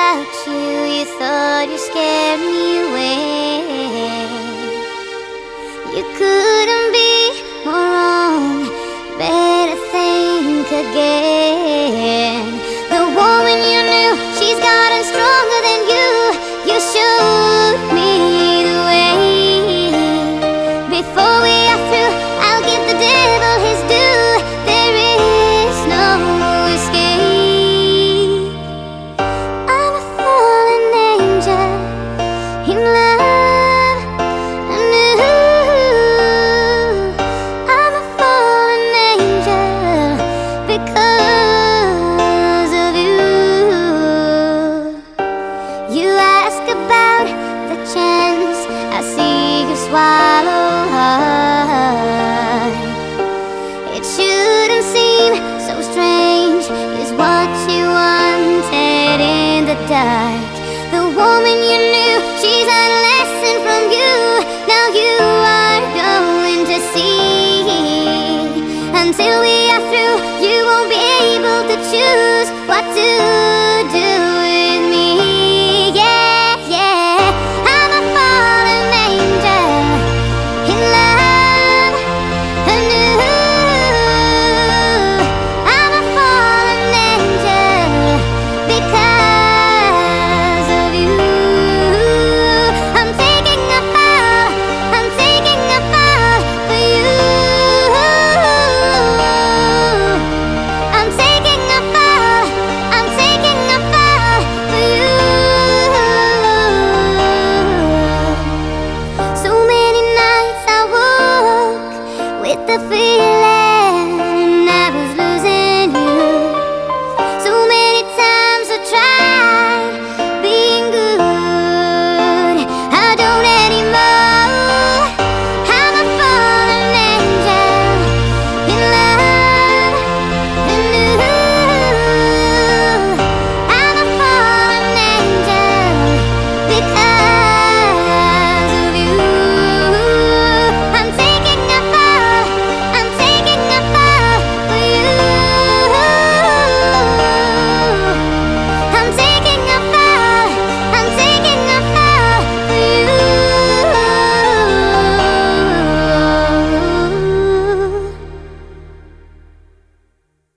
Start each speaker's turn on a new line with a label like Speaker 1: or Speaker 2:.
Speaker 1: without you. You thought you scared me away. You couldn't be more wrong. Better think again. The woman you knew, she's gotten stronger than you. You showed me the way. Before we are through, I'll give the devil his due. There is no escape. I'm a fallen angel in love